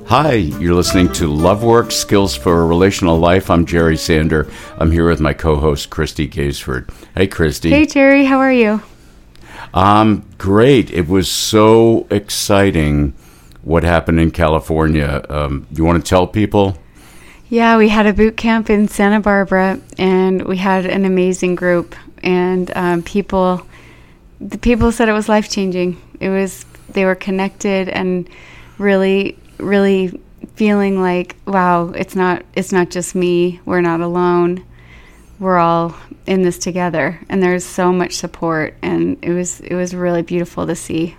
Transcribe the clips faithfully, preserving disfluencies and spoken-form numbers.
Hi, you're listening to Love Work, Skills for a Relational Life. I'm Jerry Sander. I'm here with my co-host, Christy Gaisford. Hey, Christy. Hey, Jerry. How are you? Um, great. It was so exciting what happened in California. Um, you want to tell people? Yeah, we had a boot camp in Santa Barbara, and we had an amazing group. And um, people, the people said it was life-changing. It was, they were connected and really... really feeling like, wow, it's not it's not just me. We're not alone. We're all in this together, and there's so much support, and it was it was really beautiful to see.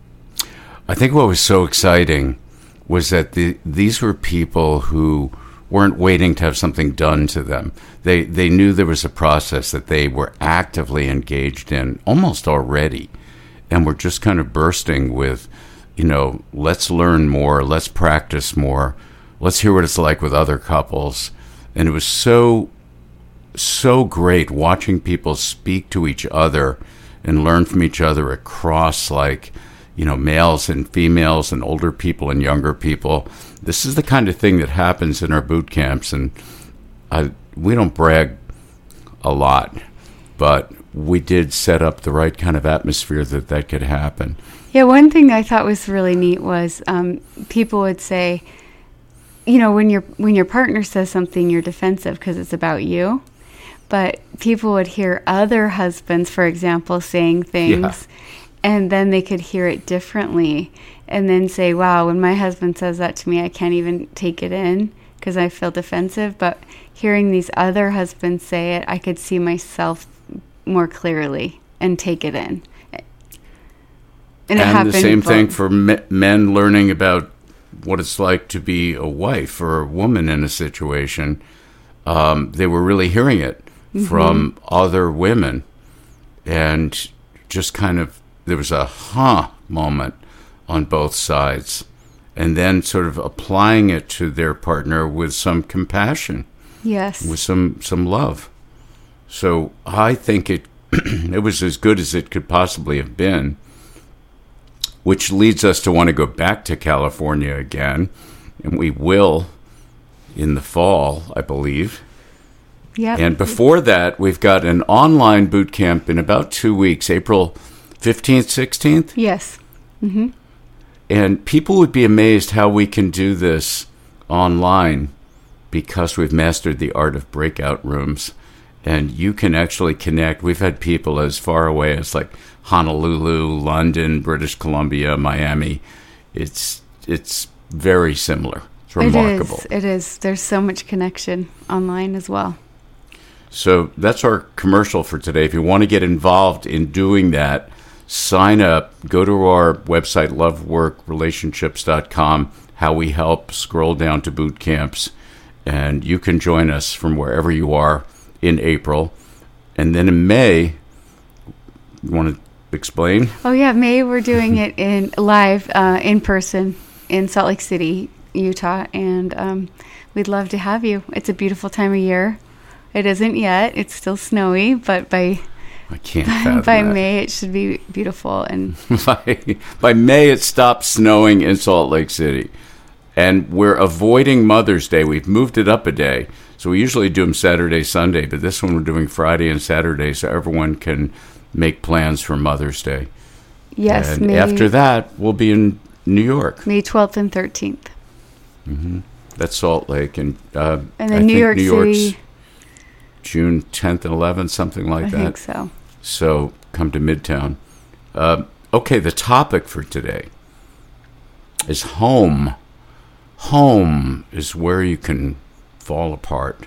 I think what was so exciting was that the these were people who weren't waiting to have something done to them. They they knew there was a process that they were actively engaged in almost already, and were just kind of bursting with, you know, let's learn more, let's practice more, let's hear what it's like with other couples. And it was so, so great watching people speak to each other and learn from each other across, like, you know, males and females and older people and younger people. This is the kind of thing that happens in our boot camps. And I, we don't brag a lot, but we did set up the right kind of atmosphere that that could happen. Yeah, one thing I thought was really neat was um, people would say, you know, when your when your partner says something, you're defensive because it's about you. But people would hear other husbands, for example, saying things, yeah. and then they could hear it differently, and then say, wow, when my husband says that to me, I can't even take it in because I feel defensive. But hearing these other husbands say it, I could see myself more clearly and take it in. And, and the same thing for men learning about what it's like to be a wife or a woman in a situation. Um, they were really hearing it mm-hmm. from other women. And just kind of, there was a huh moment on both sides. And then sort of applying it to their partner with some compassion. Yes. With some, some love. So I think it it was as good as it could possibly have been. Which leads us to want to go back to California again, and we will in the fall, I believe. Yeah. And before that, we've got an online boot camp in about two weeks, April fifteenth, sixteenth? Yes. Mm-hmm. And people would be amazed how we can do this online because we've mastered the art of breakout rooms. And you can actually connect. We've had people as far away as like Honolulu, London, British Columbia, Miami. It's it's very similar. It's remarkable. It is. It is. There's so much connection online as well. So that's our commercial for today. If you want to get involved in doing that, sign up. Go to our website, love work relationships dot com, how we help. Scroll down to boot camps, and you can join us from wherever you are in April. And then in May, you want to explain? Oh yeah, May we're doing it in live uh, in person in Salt Lake City, Utah, and um, we'd love to have you. It's a beautiful time of year. It isn't yet; it's still snowy, but by I can't by, by that. May it should be beautiful. And by, by May it stops snowing in Salt Lake City, and we're avoiding Mother's Day. We've moved it up a day. So we usually do them Saturday, Sunday, but this one we're doing Friday and Saturday so everyone can make plans for Mother's Day. Yes. And May, after that, we'll be in New York. May twelfth and thirteenth. Mm-hmm. That's Salt Lake. And, uh, and then I New think York New City. York's June tenth and eleventh, something like I that. I think so. So come to Midtown. Uh, okay, the topic for today is home. Home is where you can fall apart.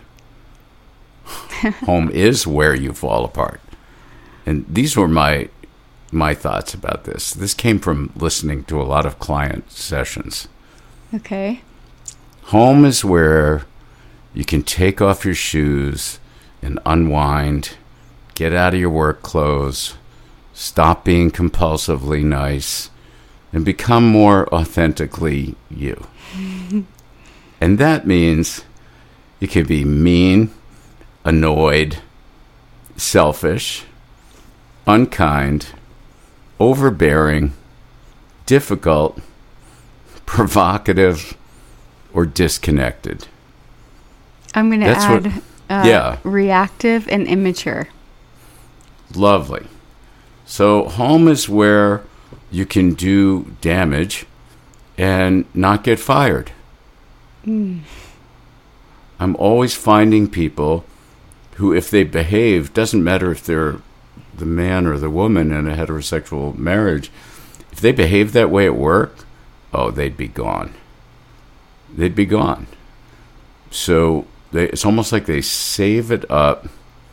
Home is where you fall apart. And these were my my thoughts about this. This came from listening to a lot of client sessions. Okay. Home is where you can take off your shoes and unwind, get out of your work clothes, stop being compulsively nice, and become more authentically you. And that means you can be mean, annoyed, selfish, unkind, overbearing, difficult, provocative, or disconnected? I'm going to That's add what- uh, yeah. reactive and immature. Lovely. So home is where you can do damage and not get fired. Mm. I'm always finding people who, if they behave, doesn't matter if they're the man or the woman in a heterosexual marriage, if they behave that way at work, oh, they'd be gone. They'd be gone. So they, it's almost like they save it up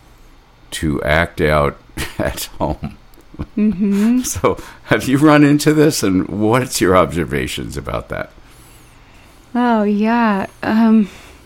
to act out at home. Mm-hmm. So have you run into this, and what's your observations about that? Oh, yeah. Um,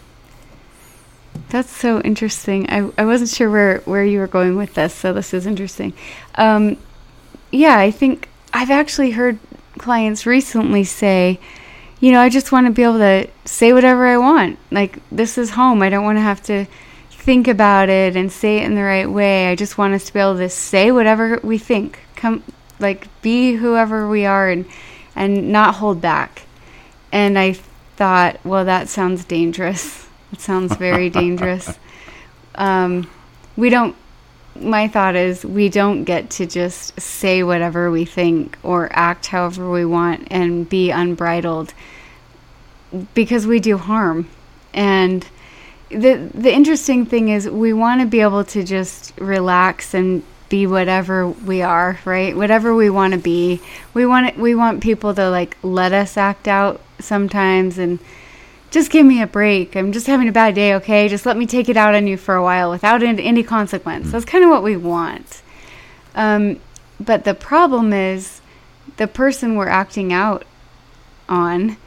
that's so interesting. I, I wasn't sure where, where you were going with this, so this is interesting. Um, yeah, I think I've actually heard clients recently say, you know, I just want to be able to say whatever I want. Like, this is home. I don't want to have to think about it and say it in the right way. I just want us to be able to say whatever we think. Come, like, be whoever we are and, and not hold back. And I thought, well, that sounds dangerous. It sounds very dangerous. Um, we don't, my thought is we don't get to just say whatever we think or act however we want and be unbridled, because we do harm. And the the interesting thing is we want to be able to just relax and be whatever we are, right? Whatever we want to be. We want it, we want people to like let us act out sometimes and just give me a break. I'm just having a bad day, okay? Just let me take it out on you for a while without any consequence. That's kind of what we want. Um, but the problem is the person we're acting out on,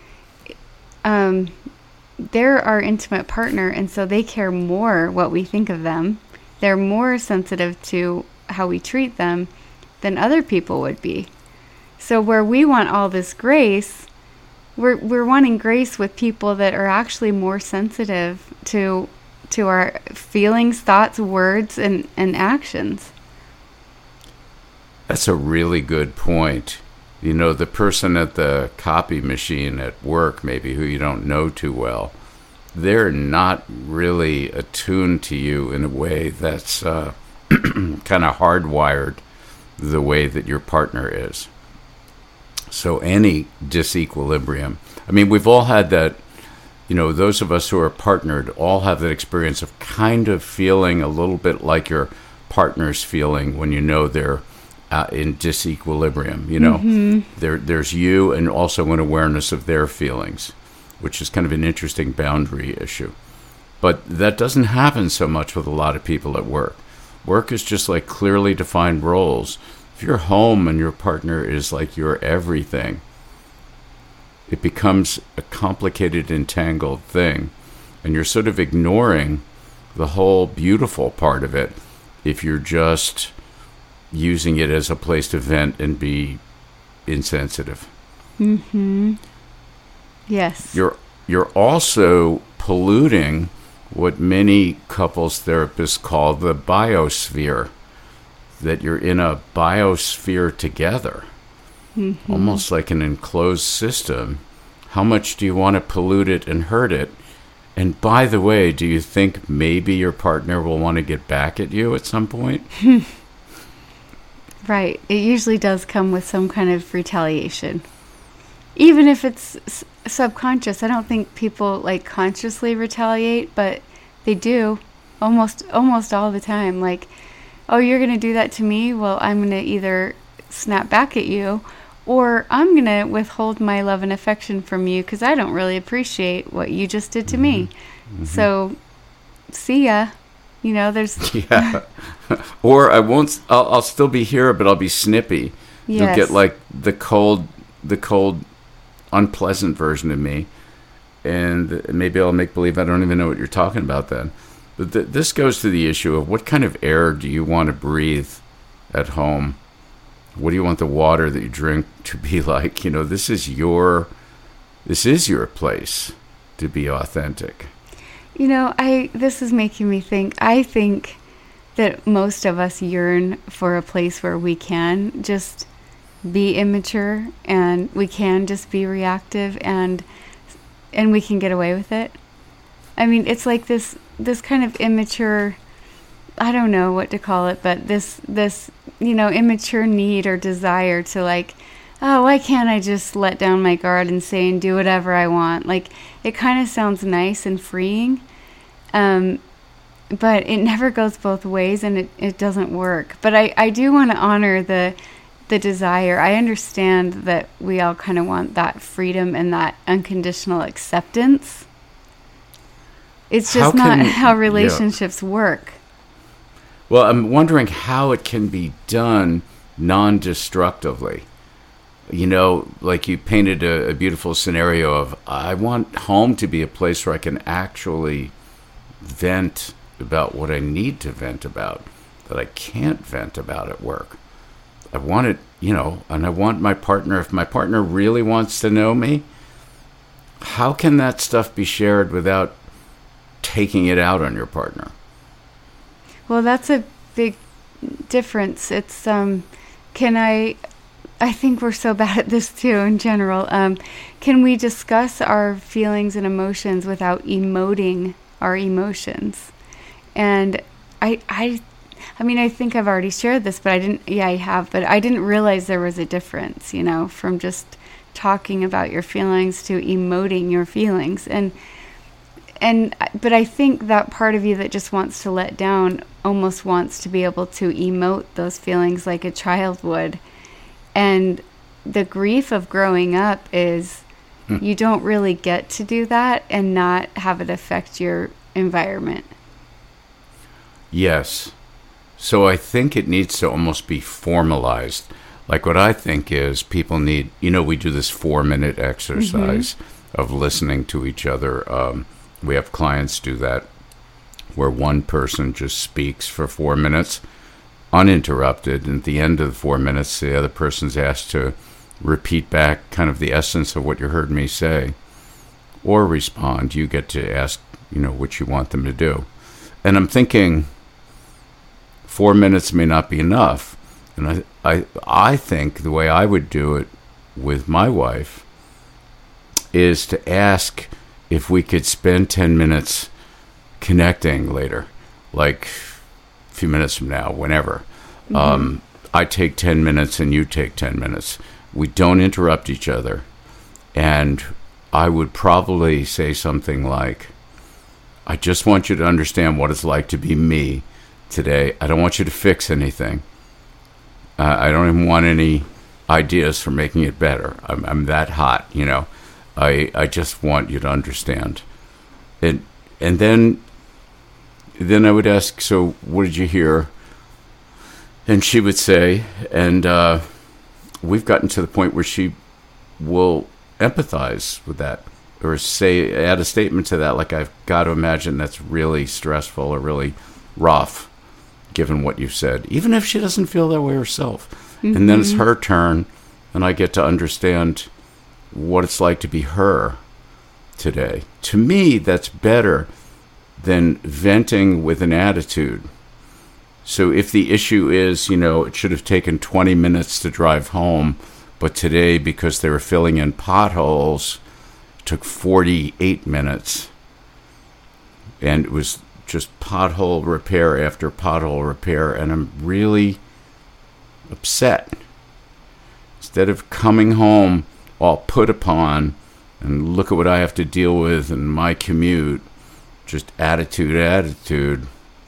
um, they're our intimate partner, and so they care more what we think of them. They're more sensitive to how we treat them than other people would be. So where we want all this grace, we're we're wanting grace with people that are actually more sensitive to to our feelings, thoughts, words, and, and actions. That's a really good point. You know, the person at the copy machine at work, maybe, who you don't know too well, they're not really attuned to you in a way that's uh, kind of hardwired the way that your partner is. So any disequilibrium, I mean, we've all had that, you know, those of us who are partnered all have that experience of kind of feeling a little bit like your partner's feeling when you know they're Uh, in disequilibrium, you know, Mm-hmm. there there's you and also an awareness of their feelings, which is kind of an interesting boundary issue. But that doesn't happen so much with a lot of people at work. Work is just like clearly defined roles. If you're home and your partner is like your everything, it becomes a complicated, entangled thing, and you're sort of ignoring the whole beautiful part of it if you're just using it as a place to vent and be insensitive. Mm-hmm. Yes. You're you're also polluting what many couples therapists call the biosphere, that you're in a biosphere together, Mm-hmm. almost like an enclosed system. How much do you want to pollute it and hurt it? And by the way, do you think maybe your partner will want to get back at you at some point? Right. It usually does come with some kind of retaliation. Even if it's s- subconscious. I don't think people like consciously retaliate, but they do almost almost all the time. Like, oh, you're going to do that to me? Well, I'm going to either snap back at you or I'm going to withhold my love and affection from you because I don't really appreciate what you just did to me. Mm-hmm. So, see ya. You know, there's... Yeah. Or I won't, I'll, I'll still be here, but I'll be snippy. Yes. You'll get like the cold, the cold, unpleasant version of me. And maybe I'll make believe I don't even know what you're talking about then. But th- this goes to the issue of what kind of air do you want to breathe at home? What do you want the water that you drink to be like? You know, this is your, this is your place to be authentic. You know, I this is making me think. I think that most of us yearn for a place where we can just be immature and we can just be reactive and and we can get away with it. I mean, it's like this this kind of immature, I don't know what to call it, but this this you know immature need or desire to like, oh, why can't I just let down my guard and say and do whatever I want? Like, it kind of sounds nice and freeing, um, but it never goes both ways, and it, it doesn't work. But I, I do want to honor the the desire. I understand that we all kind of want that freedom and that unconditional acceptance. It's just How not can- how relationships work. Well, I'm wondering how it can be done non-destructively. You know, like you painted a, a beautiful scenario of, I want home to be a place where I can actually vent about what I need to vent about, that I can't vent about at work. I want it, you know, and I want my partner, if my partner really wants to know me, how can that stuff be shared without taking it out on your partner? Well, that's a big difference. It's, um, can I, I think we're so bad at this too in general. Um, can we discuss our feelings and emotions without emoting our emotions? And I, I, I mean, I think I've already shared this, but I didn't, yeah, I have, but I didn't realize there was a difference, you know, from just talking about your feelings to emoting your feelings. And, and, but I think that part of you that just wants to let down almost wants to be able to emote those feelings like a child would. And the grief of growing up is hmm. you don't really get to do that and not have it affect your environment. Yes. So I think it needs to almost be formalized. Like what I think is people need, you know, we do this four minute exercise mm-hmm. of listening to each other. Um, we have clients do that where one person just speaks for four minutes uninterrupted. And at the end of the four minutes, the other person's asked to repeat back kind of the essence of what you heard me say or respond. You get to ask, you know, what you want them to do. And I'm thinking four minutes may not be enough. And I, I, I think the way I would do it with my wife is to ask if we could spend ten minutes connecting later, like a few minutes from now, whenever. Mm-hmm. Um, I take ten minutes and you take ten minutes. We don't interrupt each other. And I would probably say something like, I just want you to understand what it's like to be me today. I don't want you to fix anything. Uh, I don't even want any ideas for making it better. I'm, I'm that hot, you know. I I just want you to understand. And and then then I would ask, so what did you hear? And she would say, and uh, we've gotten to the point where she will empathize with that or say, add a statement to that, like, I've got to imagine that's really stressful or really rough, given what you've said, even if she doesn't feel that way herself. Mm-hmm. And then it's her turn, and I get to understand what it's like to be her today. To me, that's better than venting with an attitude. So if the issue is, you know, it should have taken twenty minutes to drive home, but today, because they were filling in potholes, it took forty-eight minutes. And it was just pothole repair after pothole repair, and I'm really upset. Instead of coming home all put upon and look at what I have to deal with in my commute, just attitude, attitude,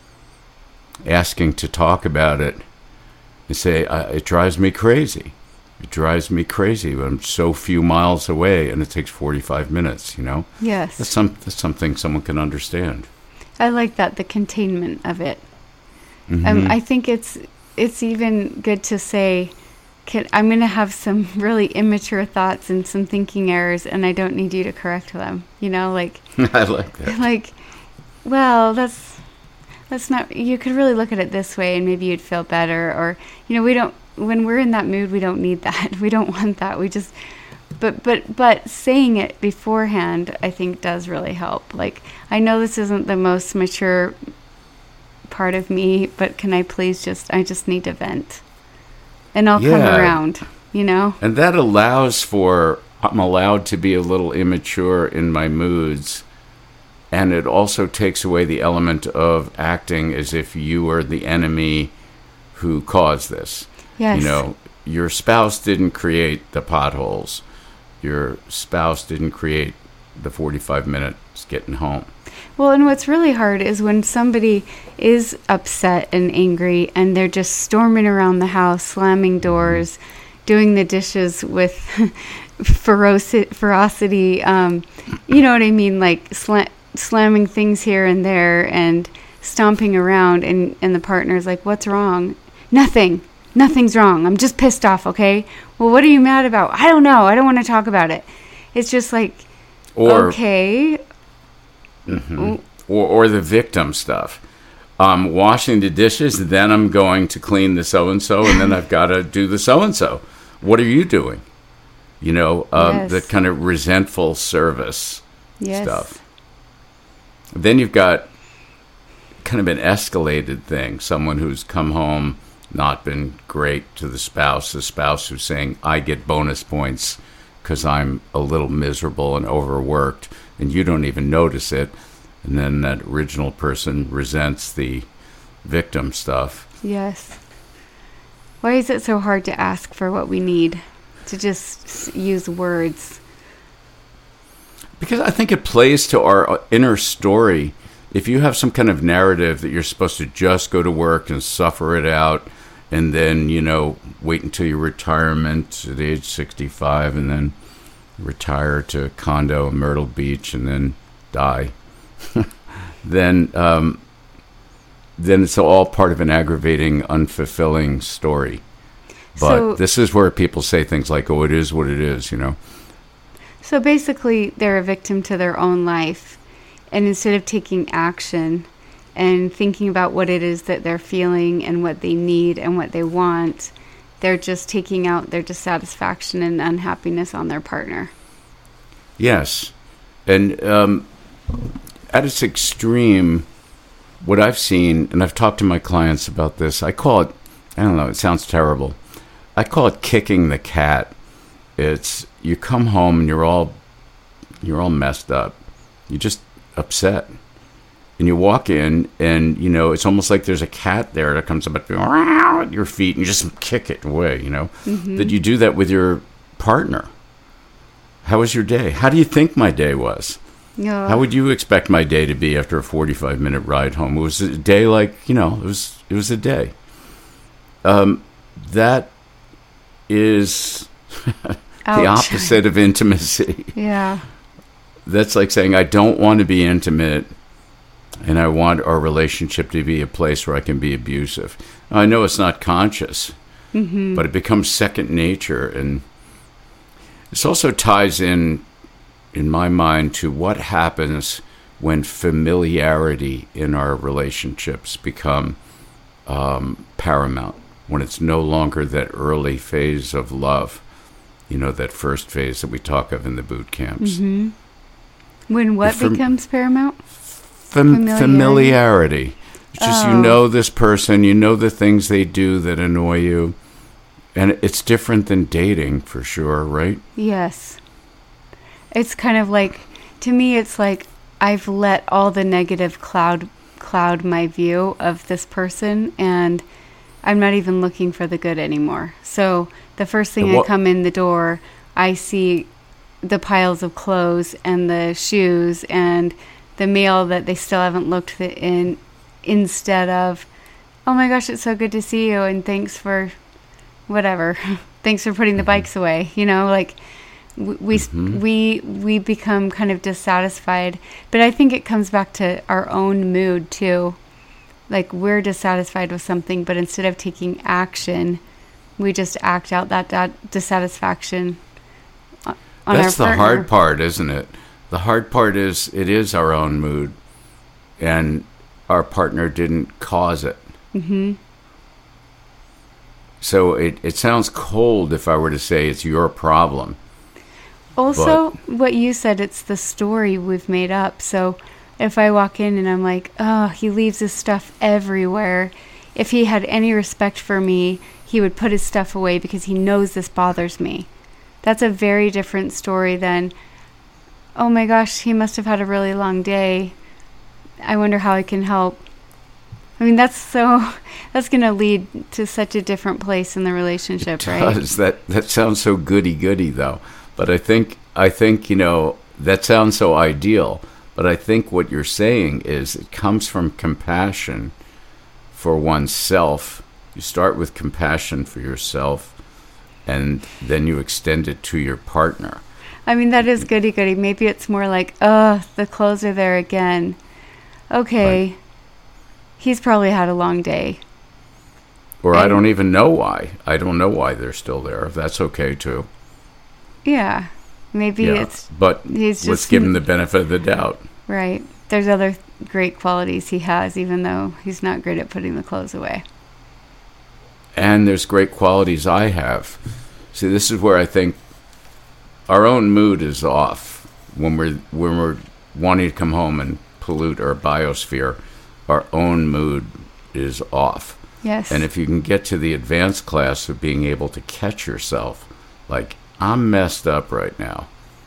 asking to talk about it and say, I, it drives me crazy. It drives me crazy. I'm so few miles away and it takes forty-five minutes, you know? Yes. That's, some, that's something someone can understand. I like that, the containment of it. Mm-hmm. Um, I think it's it's even good to say, can, I'm going to have some really immature thoughts and some thinking errors, and I don't need you to correct them. You know, like I like that. Like, well, that's that's not. You could really look at it this way, and maybe you'd feel better. Or, you know, we don't. When we're in that mood, we don't need that. We don't want that. We just. But but but saying it beforehand, I think, does really help. Like, I know this isn't the most mature part of me, but can I please just, I just need to vent. And I'll yeah. come around, you know? And that allows for I'm allowed to be a little immature in my moods. And it also takes away the element of acting as if you are the enemy who caused this. Yes. You know, your spouse didn't create the potholes. Your spouse didn't create the forty-five minutes getting home. Well, and what's really hard is when somebody is upset and angry and they're just storming around the house, slamming doors, mm-hmm. doing the dishes with feroci- ferocity. Um, you know what I mean? Like sla- slamming things here and there and stomping around, and, and the partner's like, what's wrong? Nothing. Nothing's wrong. I'm just pissed off, okay? Well, what are you mad about? I don't know. I don't want to talk about it. It's just like, or, okay. Mm-hmm. Or, or the victim stuff. I'm washing the dishes, then I'm going to clean the so-and-so, and then I've got to do the so-and-so. What are you doing? You know, um, yes. that kind of resentful service yes. stuff. Then you've got kind of an escalated thing. Someone who's come home, not been great to the spouse. The spouse who's saying, I get bonus points because I'm a little miserable and overworked, and you don't even notice it. And then that original person resents the victim stuff. Yes. Why is it so hard to ask for what we need? To just use words? Because I think it plays to our inner story. If you have some kind of narrative that you're supposed to just go to work and suffer it out, and then, you know, wait until your retirement at age sixty-five, and then retire to a condo in Myrtle Beach, and then die, then um, then it's all part of an aggravating, unfulfilling story. But so, this is where people say things like, oh, it is what it is, you know. So basically, they're a victim to their own life. And instead of taking action and thinking about what it is that they're feeling and what they need and what they want, they're just taking out their dissatisfaction and unhappiness on their partner. Yes. And um, at its extreme, what I've seen, and I've talked to my clients about this, I call it, I don't know, it sounds terrible. I call it kicking the cat. It's, you come home and you're all, you're all messed up. You're just upset. And you walk in, and, you know, it's almost like there's a cat there that comes up at your feet, and you just kick it away, you know. Mm-hmm. That you do that with your partner. How was your day? How do you think my day was? Yeah. How would you expect my day to be after a forty-five minute ride home? It was a day like, you know, it was it was a day. Um, that is the opposite of intimacy. Yeah. That's like saying, I don't want to be intimate, and I want our relationship to be a place where I can be abusive. Now, I know it's not conscious, mm-hmm. but it becomes second nature. And this also ties in, in my mind, to what happens when familiarity in our relationships become um, paramount, when it's no longer that early phase of love, you know, that first phase that we talk of in the boot camps. Mm-hmm. When what fam- becomes paramount? Fam- familiarity. familiarity. It's just, oh. you know this person, you know the things they do that annoy you. And it's different than dating, for sure, right? Yes. It's kind of like, to me, it's like I've let all the negative cloud cloud my view of this person, and I'm not even looking for the good anymore. So the first thing wha- I come in the door, I see the piles of clothes and the shoes and the mail that they still haven't looked in, instead of, oh my gosh, it's so good to see you, and thanks for whatever. Thanks for putting the bikes away. You know, like we we, mm-hmm. we we become kind of dissatisfied. But I think it comes back to our own mood too. Like, we're dissatisfied with something, but instead of taking action, we just act out that, that dissatisfaction on That's our the hard part, isn't it? The hard part is it is our own mood, and our partner didn't cause it. Mm-hmm. So it, it sounds cold if I were to say it's your problem. Also, but what you said, it's the story we've made up. So if I walk in and I'm like, oh, he leaves his stuff everywhere. If he had any respect for me, he would put his stuff away because he knows this bothers me. That's a very different story than, oh my gosh, he must have had a really long day. I wonder how I can help. I mean, that's so, that's going to lead to such a different place in the relationship, it right? does. That, that sounds so goody-goody, though. But I think, I think, you know, that sounds so ideal. But I think what you're saying is it comes from compassion for oneself. You start with compassion for yourself, and then you extend it to your partner. I mean, that is goody-goody. Maybe it's more like, oh, the clothes are there again. Okay. Right. He's probably had a long day. Or and I don't even know why. I don't know why they're still there. That's okay, too. Yeah. Maybe yeah. it's... But he's let's just, give him the benefit of the doubt. Right. There's other great qualities he has, even though he's not great at putting the clothes away. And there's great qualities I have. See, this is where I think our own mood is off when we're when we're wanting to come home and pollute our biosphere. Our own mood is off. Yes. And if you can get to the advanced class of being able to catch yourself, like, I'm messed up right now.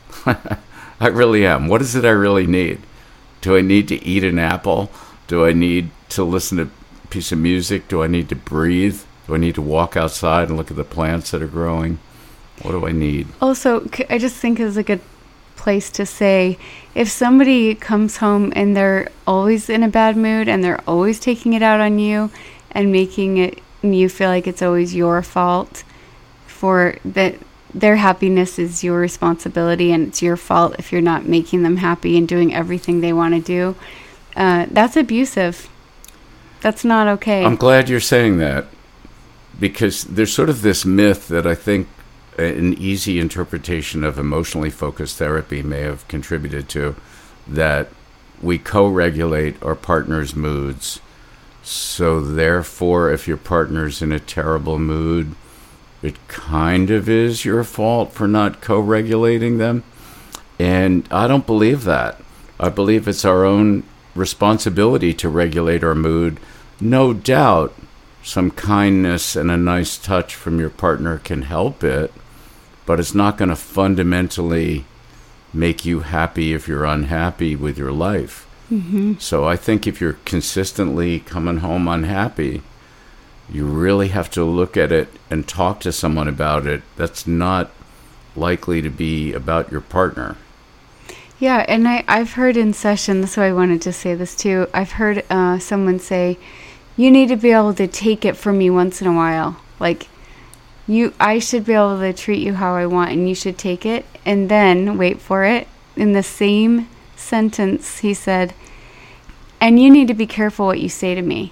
I really am. What is it I really need? Do I need to eat an apple? Do I need to listen to a piece of music? Do I need to breathe? Do I need to walk outside and look at the plants that are growing? What do I need? Also, I just think it's a good place to say, if somebody comes home and they're always in a bad mood and they're always taking it out on you and making it you feel like it's always your fault, for that their happiness is your responsibility and it's your fault if you're not making them happy and doing everything they want to do, uh, that's abusive. That's not okay. I'm glad you're saying that, because there's sort of this myth that I think an easy interpretation of emotionally focused therapy may have contributed to, that we co-regulate our partner's moods. So therefore, if your partner's in a terrible mood, it kind of is your fault for not co-regulating them. And I don't believe that. I believe it's our own responsibility to regulate our mood. No doubt some kindness and a nice touch from your partner can help it, but it's not going to fundamentally make you happy if you're unhappy with your life. Mm-hmm. So I think if you're consistently coming home unhappy, you really have to look at it and talk to someone about it. That's not likely to be about your partner. Yeah, and I, I've heard in session, that's why I wanted to say this too, I've heard uh, someone say, you need to be able to take it from me once in a while. Like, you, I should be able to treat you how I want, and you should take it. And then, wait for it, in the same sentence, he said, and you need to be careful what you say to me.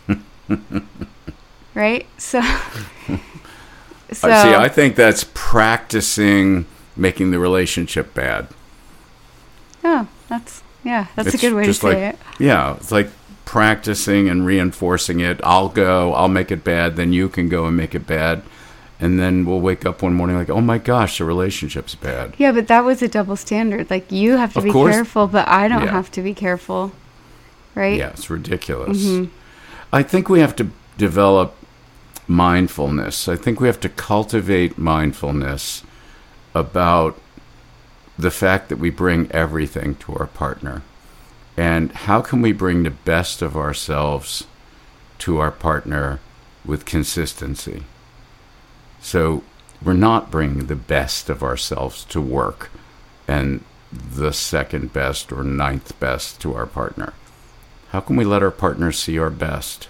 Right? So, so I see, I think that's practicing making the relationship bad. Oh, that's, yeah, that's It's a good way to say like, it. Yeah, it's like practicing and reinforcing it. I'll go, I'll make it bad, then you can go and make it bad. And then we'll wake up one morning like, oh my gosh, the relationship's bad. Yeah, but that was a double standard. Like, you have to Of be course. careful, but I don't Yeah. have to be careful. Right? Yeah, it's ridiculous. Mm-hmm. I think we have to develop mindfulness. I think we have to cultivate mindfulness about the fact that we bring everything to our partner. And how can we bring the best of ourselves to our partner with consistency? So we're not bringing the best of ourselves to work and the second best or ninth best to our partner. How can we let our partner see our best?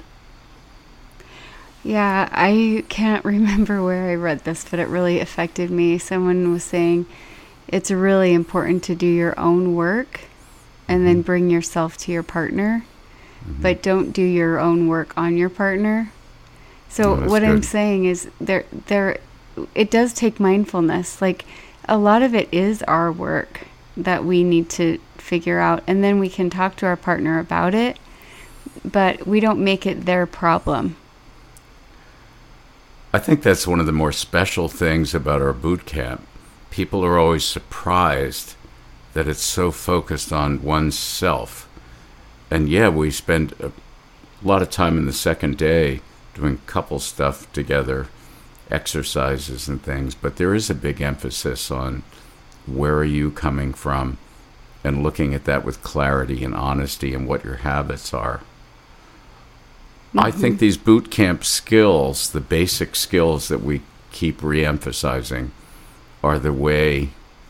Yeah, I can't remember where I read this, but it really affected me. Someone was saying it's really important to do your own work and then bring yourself to your partner, mm-hmm. but don't do your own work on your partner. So Oh, what good. I'm saying is there, there, it does take mindfulness. Like, a lot of it is our work that we need to figure out, and then we can talk to our partner about it, but we don't make it their problem. I think that's one of the more special things about our boot camp. People are always surprised that it's so focused on oneself. And yeah, we spend a lot of time in the second day doing couple stuff together. exercises and things, but there is a big emphasis on where are you coming from and looking at that with clarity and honesty and what your habits are. Mm-hmm. I think these boot camp skills, the basic skills that we keep reemphasizing, are the way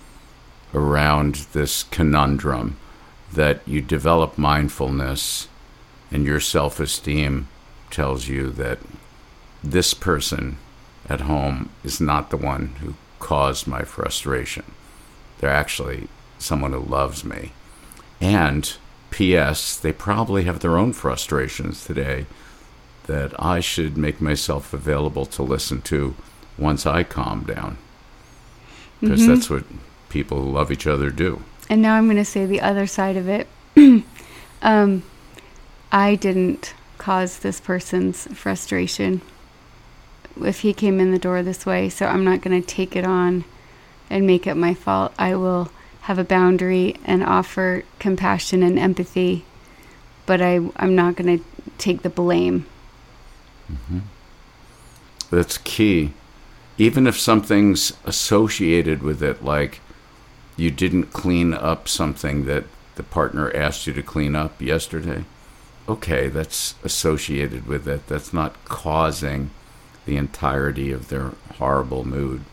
around this conundrum that you develop mindfulness and your self-esteem tells you that this person at home is not the one who caused my frustration. They're actually someone who loves me. And P S they probably have their own frustrations today that I should make myself available to listen to once I calm down. Because mm-hmm. that's what people who love each other do. And now I'm going to say the other side of it. um, I didn't cause this person's frustration if he came in the door this way, so I'm not going to take it on and make it my fault. I will have a boundary and offer compassion and empathy, but I, I'm not going to take the blame. Mm-hmm. That's key. Even if something's associated with it, like you didn't clean up something that the partner asked you to clean up yesterday, okay, that's associated with it. That's not causing the entirety of their horrible mood.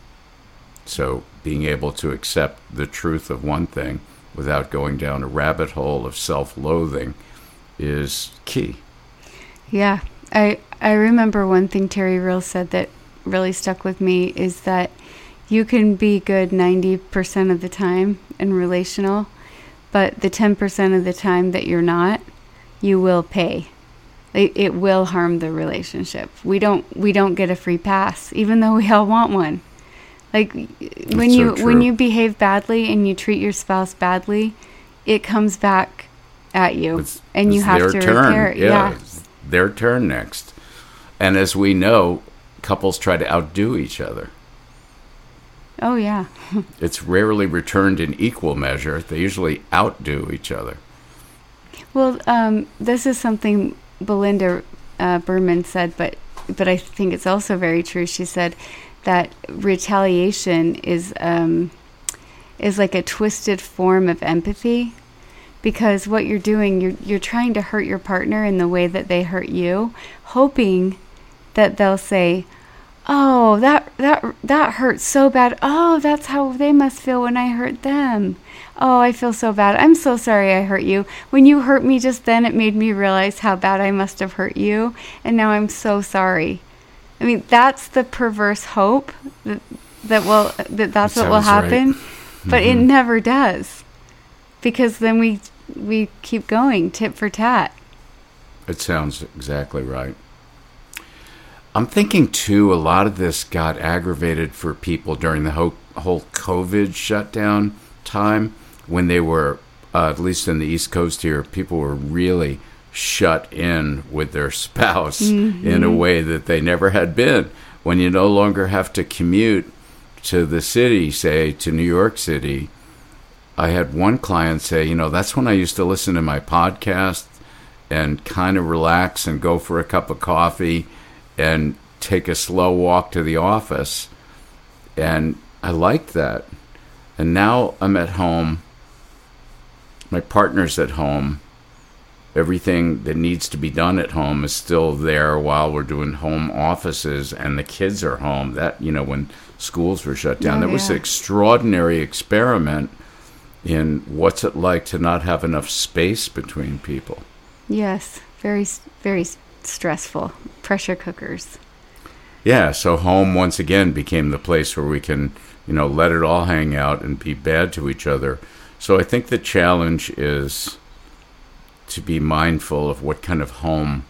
So being able to accept the truth of one thing without going down a rabbit hole of self-loathing is key. Yeah. I I remember one thing Terry Real said that really stuck with me is that you can be good ninety percent of the time and relational, but the ten percent of the time that you're not, you will pay. It, it will harm the relationship. We don't we don't get a free pass, even though we all want one. Like That's when so you true. when you behave badly and you treat your spouse badly, it comes back at you, It's, and you it's have their to turn. repair it. Yeah, Yeah. It's their turn next. And as we know, couples try to outdo each other. Oh yeah. It's rarely returned in equal measure. They usually outdo each other. Well, um, this is something Belinda uh, Berman said, but but I think it's also very true. She said that retaliation is um, is like a twisted form of empathy, because what you're doing, you're you're trying to hurt your partner in the way that they hurt you, hoping that they'll say, "Oh, that that that hurt so bad. Oh, that's how they must feel when I hurt them. Oh, I feel so bad. I'm so sorry I hurt you. When you hurt me just then, it made me realize how bad I must have hurt you, and now I'm so sorry." I mean, that's the perverse hope that that will that that's That what will sounds happen, right. but Mm-hmm. it never does, because then we we keep going tit for tat. It sounds exactly right. I'm thinking, too, a lot of this got aggravated for people during the whole, whole COVID shutdown time when they were, uh, at least in the East Coast here, people were really shut in with their spouse mm-hmm. in a way that they never had been. When you no longer have to commute to the city, say, to New York City. I had one client say, you know, that's when I used to listen to my podcast and kind of relax and go for a cup of coffee and take a slow walk to the office. And I liked that. And now I'm at home. My partner's at home. Everything that needs to be done at home is still there while we're doing home offices, and the kids are home. That, you know, when schools were shut down, Oh, that was yeah. an extraordinary experiment in what's it like to not have enough space between people. Yes, very very stressful. Pressure cookers. Yeah, so home once again became the place where we can, you know, let it all hang out and be bad to each other. So I think the challenge is to be mindful of what kind of home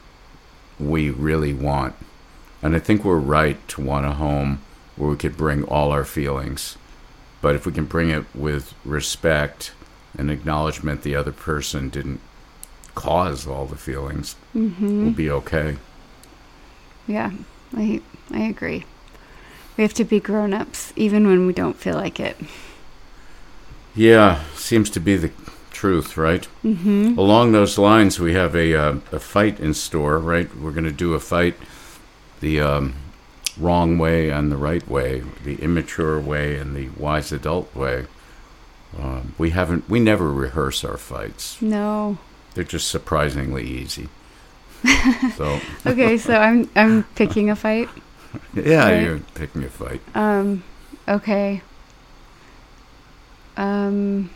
we really want. And I think we're right to want a home where we could bring all our feelings. But if we can bring it with respect and acknowledgement the other person didn't cause all the feelings, Mm-hmm. we'll be okay. Yeah, I I agree. We have to be grown-ups, even when we don't feel like it. Yeah, seems to be the truth, right? Mm-hmm. Along those lines, we have a uh, a fight in store, right? We're going to do a fight. The um, wrong way and the right way, the immature way and the wise adult way. Um, we haven't, we never rehearse our fights. No. They're just surprisingly easy. So. Okay, so I'm I'm picking a fight. Yeah, right? You're picking a fight. Um. Okay. Um.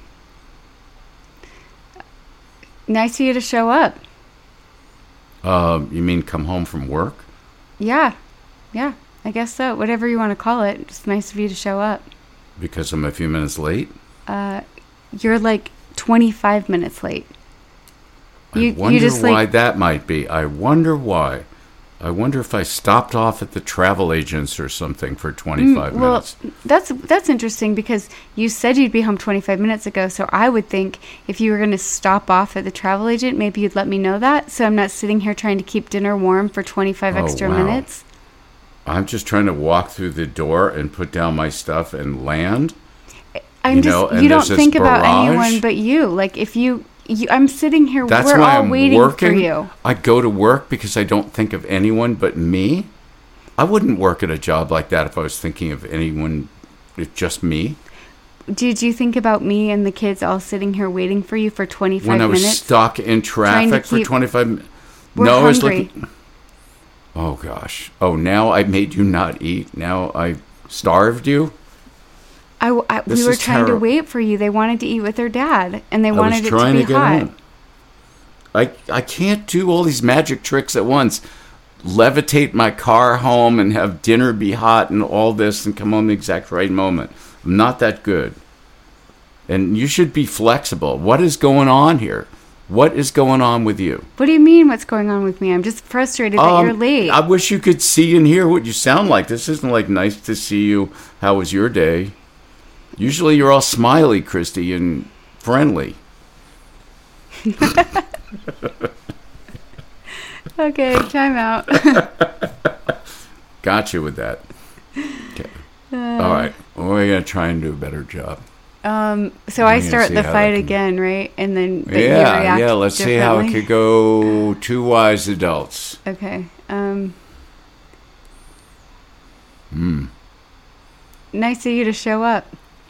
Nice of you to show up. Um, you mean come home from work? Yeah, yeah. I guess so. Whatever you want to call it. It's nice of you to show up. Because I'm a few minutes late? Uh, you're like twenty-five minutes late. You, I wonder you just, why like, that might be. I wonder why. I wonder if I stopped off at the travel agents or something for twenty-five mm, well, minutes. That's that's interesting because you said you'd be home twenty-five minutes ago. So I would think if you were going to stop off at the travel agent, maybe you'd let me know that. So I'm not sitting here trying to keep dinner warm for twenty-five oh, extra wow. minutes. I'm just trying to walk through the door and put down my stuff and land. I'm you just know, you don't think barrage. about anyone but you. Like if you. You, I'm sitting here. That's we're why all I'm waiting working. for you. I go to work because I don't think of anyone but me. I wouldn't work at a job like that if I was thinking of anyone, if just me. Did you think about me and the kids all sitting here waiting for you for twenty-five minutes? When I was minutes, stuck in traffic for twenty-five minutes. We're no, hungry. I was looking. Oh gosh! Oh, now I made you not eat. Now I starved you. I, I, we were trying terrible. to wait for you. They wanted to eat with their dad, and they wanted it to be to hot. Home. I I can't do all these magic tricks at once. Levitate my car home and have dinner be hot and all this and come home the exact right moment. I'm not that good. And you should be flexible. What is going on here? What is going on with you? What do you mean what's going on with me? I'm just frustrated that um, you're late. I wish you could see and hear what you sound like. This isn't like nice to see you. How was your day? Usually you're all smiley, Christy, and friendly. Okay, time out. Got you with that. Okay. Uh, all right. Well, we're going to try and do a better job. Um. So I start the fight again, right? And then but yeah, you react yeah. Let's see how it could go. Two wise adults. Okay. Um. Hmm. Nice of you to show up.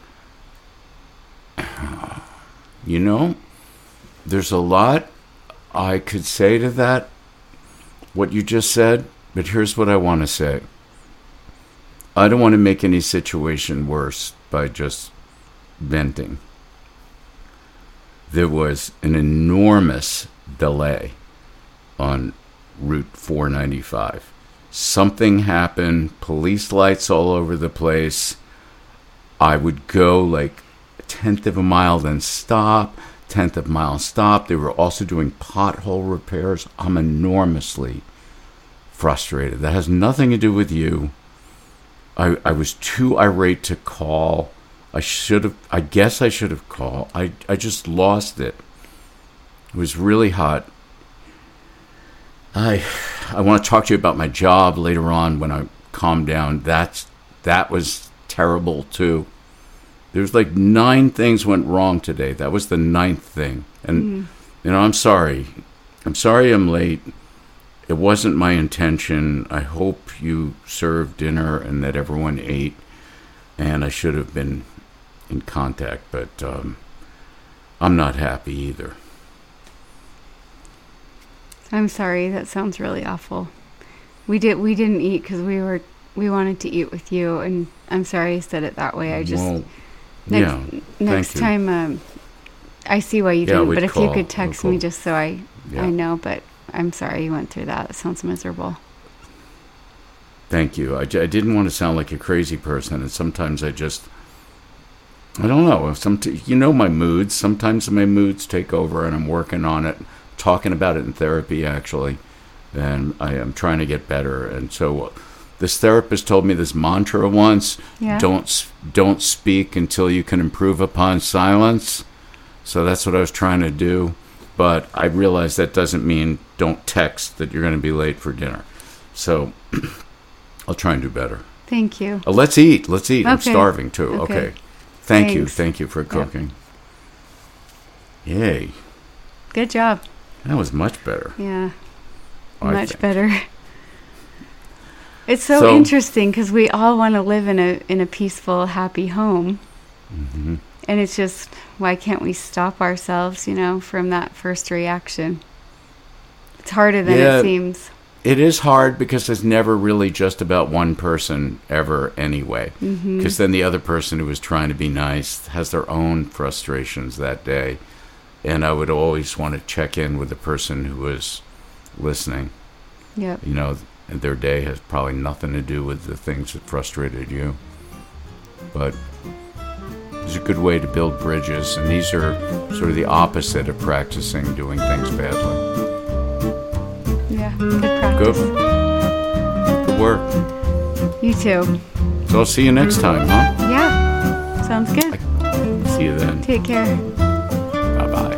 You know, there's a lot I could say to that, what you just said, but here's what I want to say. I don't want to make any situation worse by just venting. There was an enormous delay on Route four ninety-five. Something happened, police lights all over the place. I would go like tenth of a mile, then stop, tenth of a mile, stop. They were also doing pothole repairs. I'm enormously frustrated. That has nothing to do with you. I, I was too irate to call. I should have, I guess I should have called. I, I just lost it. It was really hot. I I want to talk to you about my job later on when I calm down. That's, that was terrible too. There's like nine things went wrong today. That was the ninth thing. And, mm. you know, I'm sorry. I'm sorry I'm late. It wasn't my intention. I hope you served dinner and that everyone ate. And I should have been in contact, but um, I'm not happy either. I'm sorry. That sounds really awful. We did. We didn't eat because we were. We wanted to eat with you, and I'm sorry I said it that way. I just. Well, next, yeah. Next time, um, I see why you yeah, didn't. But if call. you could text me just so I, yeah. I know. But I'm sorry you went through that. It sounds miserable. Thank you. I, I didn't want to sound like a crazy person, and sometimes I just. I don't know. Some you know my moods. Sometimes my moods take over, and I'm working on it. Talking about it in therapy, actually, and I am trying to get better. And so, this therapist told me this mantra once: yeah. "Don't don't speak until you can improve upon silence." So that's what I was trying to do, but I realized that doesn't mean don't text that you're going to be late for dinner. So I'll try and do better. Thank you. Uh, let's eat. Let's eat. Okay. I'm starving too. Okay. okay. Thank Thanks. you. Thank you for cooking. Yep. Yay. Good job. That was much better. Yeah. I Much think. better. It's so, So- interesting because we all want to live in a in a peaceful, happy home, Mhm. and it's just why can't we stop ourselves, you know, from that first reaction? It's harder than Yeah. it seems. It is hard because it's never really just about one person ever anyway. Mm-hmm. Because then the other person who was trying to be nice has their own frustrations that day. And I would always want to check in with the person who was listening. Yep. You know, and their day has probably nothing to do with the things that frustrated you. But it's a good way to build bridges. And these are sort of the opposite of practicing doing things badly. Yeah. Good practice. Good. Good work. You too. So I'll see you next time, huh? Yeah. Sounds good. See you then. Take care. Bye-bye.